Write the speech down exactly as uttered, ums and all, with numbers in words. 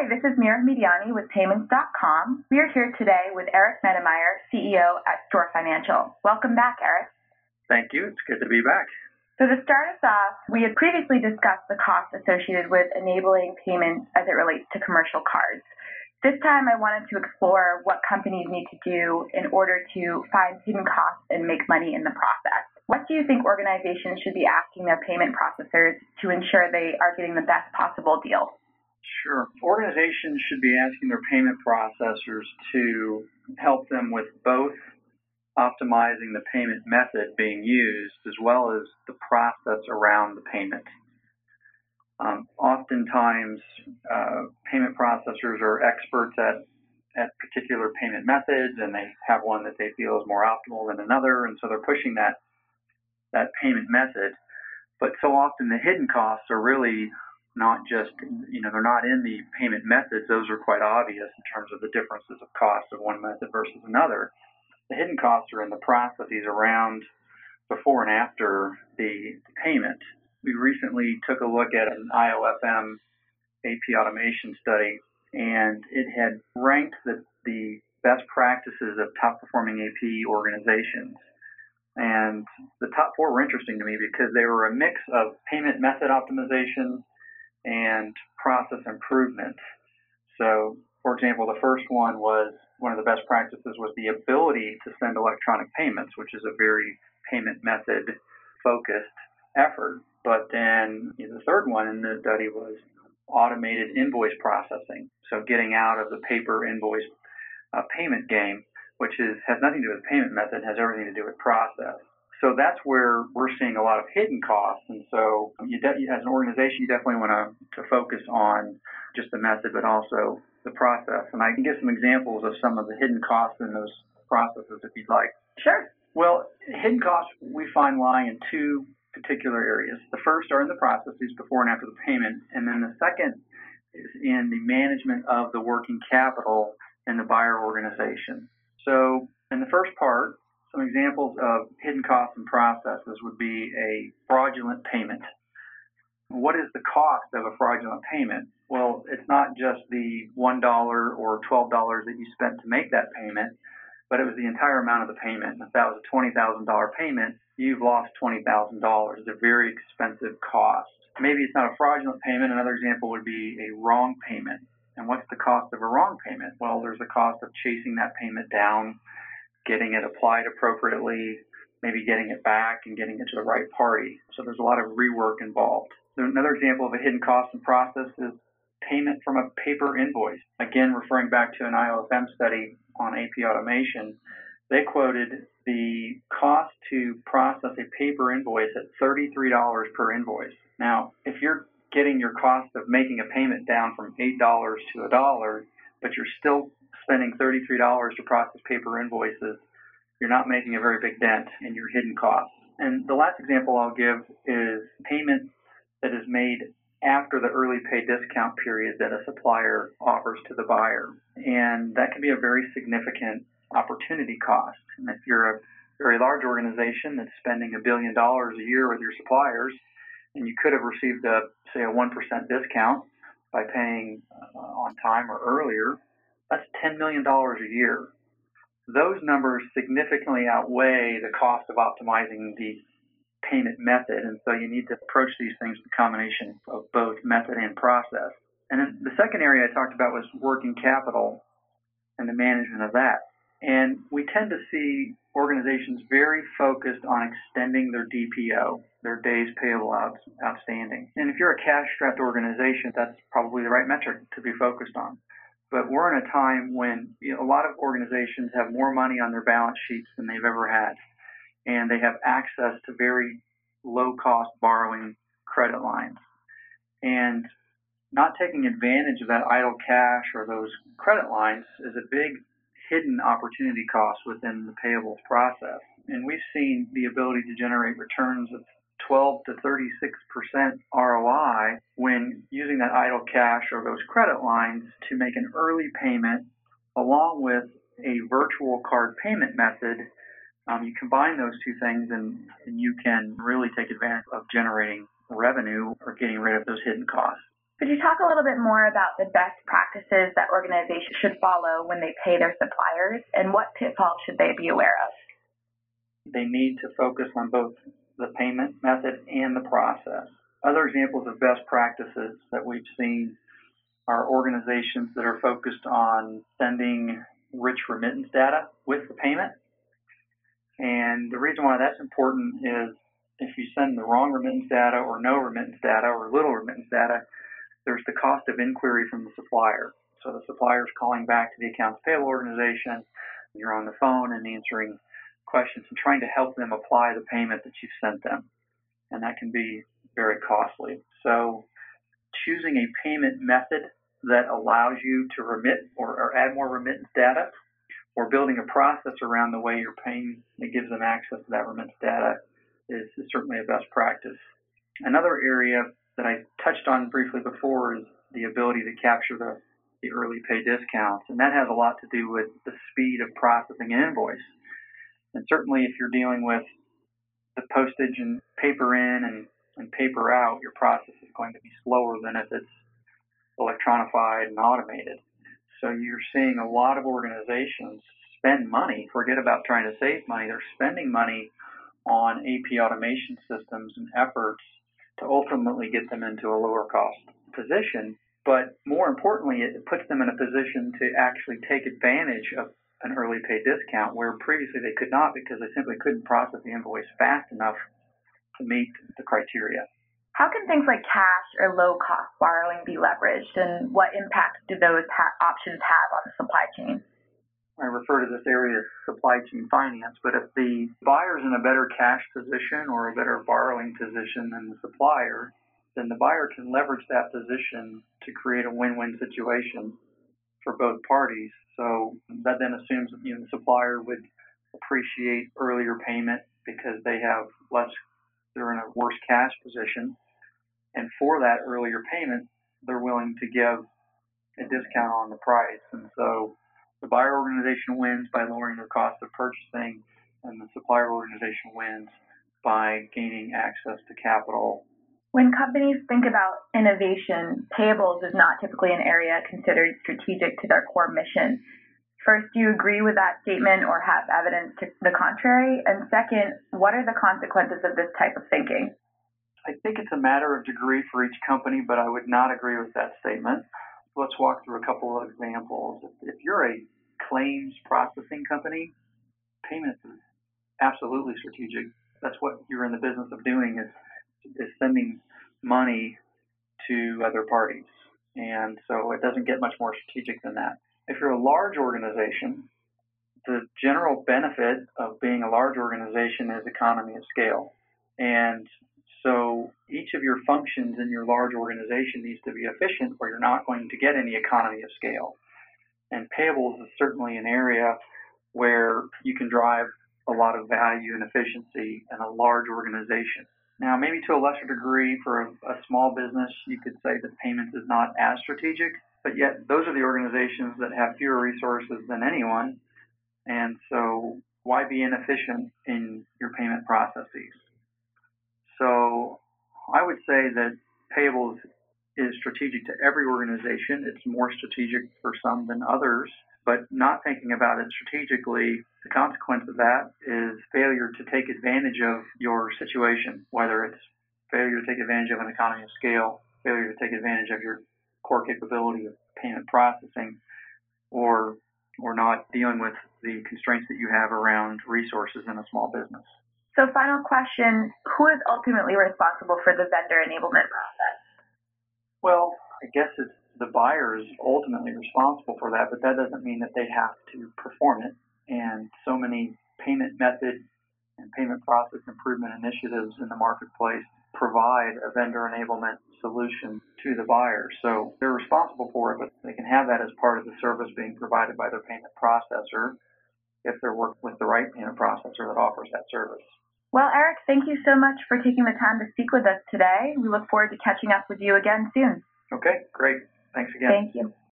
this is Mira Mediani with Payments dot com. We are here today with Eric Medemeyer, C E O at Store Financial. Welcome back, Eric. Thank you. It's good to be back. So to start us off, we had previously discussed the costs associated with enabling payments as it relates to commercial cards. This time I wanted to explore what companies need to do in order to find hidden costs and make money in the process. What do you think organizations should be asking their payment processors to ensure they are getting the best possible deal? Sure. Organizations should be asking their payment processors to help them with both optimizing the payment method being used as well as the process around the payment. Um, oftentimes, uh, payment processors are experts at, at particular payment methods, and they have one that they feel is more optimal than another, and so they're pushing that, that payment method. But so often the hidden costs are really not just, you know, they're not in the payment methods. Those are quite obvious in terms of the differences of cost of one method versus another. The hidden costs are in the processes around before and after the payment. We recently took a look at an I O F M A P automation study, and it had ranked the, the best practices of top-performing A P organizations. And the top four were interesting to me because they were a mix of payment method optimization and process improvement. So, for example, the first one was one of the best practices was the ability to send electronic payments, which is a very payment method focused effort. But then you know, the third one in the study was automated invoice processing. So getting out of the paper invoice uh, payment game, which is has nothing to do with payment method, has everything to do with process. So that's where we're seeing a lot of hidden costs. And so you de- as an organization, you definitely want to, to focus on just the method, but also the process. And I can give some examples of some of the hidden costs in those processes if you'd like. Sure. Well, hidden costs we find lie in two particular areas. The first are in the processes before and after the payment. And then the second is in the management of the working capital in the buyer organization. So in the first part, some examples of hidden costs and processes would be a fraudulent payment. What is the cost of a fraudulent payment? Well, it's not just the one dollar or twelve dollars that you spent to make that payment, but it was the entire amount of the payment. If that was a twenty thousand dollars payment, you've lost twenty thousand dollars. It's a very expensive cost. Maybe it's not a fraudulent payment. Another example would be a wrong payment. And what's the cost of a wrong payment? Well, there's the cost of chasing that payment down, getting it applied appropriately, maybe getting it back and getting it to the right party. So there's a lot of rework involved. Another example of a hidden cost and process is payment from a paper invoice. Again, referring back to an I O F M study on A P automation, they quoted the cost to process a paper invoice at thirty-three dollars per invoice. Now, if you're getting your cost of making a payment down from eight dollars to a dollar, but you're still spending thirty-three dollars to process paper invoices, you're not making a very big dent in your hidden costs. And the last example I'll give is payment that is made after the early pay discount period that a supplier offers to the buyer. And that can be a very significant opportunity cost. And if you're a very large organization that's spending a billion dollars a year with your suppliers, and you could have received a, say, a one percent discount by paying uh, on time or earlier, that's ten million dollars a year. Those numbers significantly outweigh the cost of optimizing the payment method, and so you need to approach these things with a combination of both method and process. And then the second area I talked about was working capital and the management of that. And we tend to see organizations very focused on extending their D P O, their days payable out, outstanding. And if you're a cash-strapped organization, that's probably the right metric to be focused on. But we're in a time when you know, a lot of organizations have more money on their balance sheets than they've ever had, and they have access to very low-cost borrowing credit lines. And not taking advantage of that idle cash or those credit lines is a big hidden opportunity cost within the payables process. And we've seen the ability to generate returns of twelve to thirty-six percent R O I when using that idle cash or those credit lines to make an early payment along with a virtual card payment method. Um, you combine those two things and, and you can really take advantage of generating revenue or getting rid of those hidden costs. Could you talk a little bit more about the best practices that organizations should follow when they pay their suppliers, and what pitfalls should they be aware of? They need to focus on both the payment method and the process. Other examples of best practices that we've seen are organizations that are focused on sending rich remittance data with the payment. And the reason why that's important is if you send the wrong remittance data or no remittance data or little remittance data, there's the cost of inquiry from the supplier. So the supplier's calling back to the accounts payable organization, and you're on the phone and answering questions and trying to help them apply the payment that you've sent them. And that can be very costly. So choosing a payment method that allows you to remit or, or add more remittance data, or building a process around the way you're paying that gives them access to that remittance data is, is certainly a best practice. Another area that I touched on briefly before is the ability to capture the, the early pay discounts. And that has a lot to do with the speed of processing an invoice. And certainly if you're dealing with the postage and paper in and, and paper out, your process is going to be slower than if it's electronified and automated. So you're seeing a lot of organizations spend money, forget about trying to save money, they're spending money on A P automation systems and efforts to ultimately get them into a lower cost position. But more importantly, it puts them in a position to actually take advantage of an early pay discount where previously they could not because they simply couldn't process the invoice fast enough to meet the criteria. How can things like cash or low-cost borrowing be leveraged, and what impact do those ha- options have on the supply chain? I refer to this area as supply chain finance, but if the buyer's in a better cash position or a better borrowing position than the supplier, then the buyer can leverage that position to create a win-win situation for both parties. So that then assumes that, you know, the supplier would appreciate earlier payment because they have less, they're in a worse cash position. And for that earlier payment, they're willing to give a discount on the price. And so the buyer organization wins by lowering their cost of purchasing, and the supplier organization wins by gaining access to capital. When companies think about innovation, payables is not typically an area considered strategic to their core mission. First, do you agree with that statement or have evidence to the contrary? And second, what are the consequences of this type of thinking? I think it's a matter of degree for each company, but I would not agree with that statement. Let's walk through a couple of examples. If you're a claims processing company, payments is absolutely strategic. That's what you're in the business of doing is, is sending money to other parties. And so it doesn't get much more strategic than that. If you're a large organization, the general benefit of being a large organization is economy of scale. And so each of your functions in your large organization needs to be efficient or you're not going to get any economy of scale. And payables is certainly an area where you can drive a lot of value and efficiency in a large organization. Now, maybe to a lesser degree for a, a small business, you could say that payments is not as strategic, but yet those are the organizations that have fewer resources than anyone. And so why be inefficient in your payment processes? So I would say that payables is strategic to every organization. It's more strategic for some than others, but not thinking about it strategically, the consequence of that is failure to take advantage of your situation, whether it's failure to take advantage of an economy of scale, failure to take advantage of your core capability of payment processing, or or not dealing with the constraints that you have around resources in a small business. So final question, who is ultimately responsible for the vendor enablement process? Well, I guess it's the buyer is ultimately responsible for that, but that doesn't mean that they have to perform it. And so many payment method and payment process improvement initiatives in the marketplace provide a vendor enablement solution to the buyer. So they're responsible for it, but they can have that as part of the service being provided by their payment processor if they're working with the right payment processor that offers that service. Well, Eric, thank you so much for taking the time to speak with us today. We look forward to catching up with you again soon. Okay, great. Thanks again. Thank you.